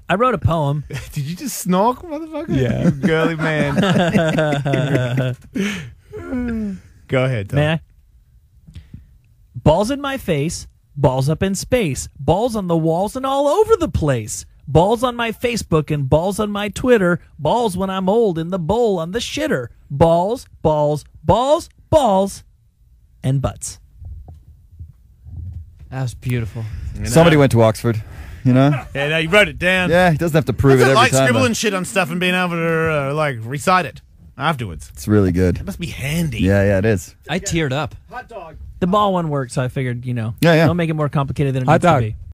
I wrote a poem. Did you just snork, motherfucker? Yeah. You girly man. Go ahead, Tom. May I? Balls in my face, balls up in space, balls on the walls and all over the place. Balls on my Facebook and balls on my Twitter, balls when I'm old in the bowl on the shitter. Balls, balls, balls, balls, and butts. That was beautiful. Somebody went to Oxford, you know? Yeah, no, you wrote it down. Yeah, he doesn't have to prove it every like time. scribbling shit on stuff and being able to recite it afterwards. It's really good. It must be handy. Yeah, it is. I teared up. Hot dog. The ball one worked, so I figured, Yeah. don't make it more complicated than it Hot needs to dog. be.